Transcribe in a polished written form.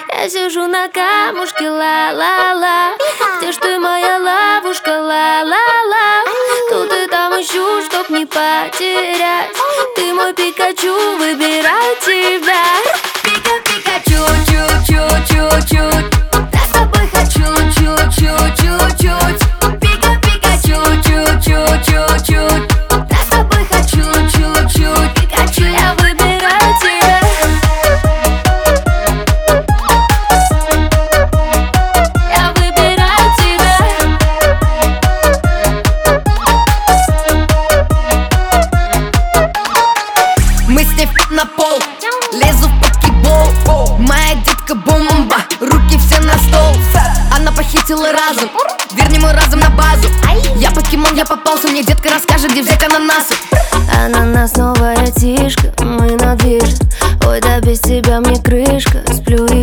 Я сижу на камушке, ла-ла-ла. Где ж ты, моя ловушка, ла-ла-ла? Тут и там ищу, чтоб не потерять. Ты мой Пикачу, выбирай тебя. Пика-пикачу, чуть-чуть-чуть-чуть. Я с тобой хочу чуть-чуть-чуть-чуть. Пика-пикачу, чуть-чуть-чуть-чуть. Я с тобой хочу чуть-чуть. Пикачу, я выбираю тебя. Я выбираю тебя. Мы с ней на пол, лезу в покебол. Моя детка бомба, руки все на стол. Она похитила разум, верни мой разум на базу. Я покемон, я попался, мне детка расскажет, где взять ананасы. Ананас, новая тишка, мы на движе. Ой, да без тебя мне крышка. Сплю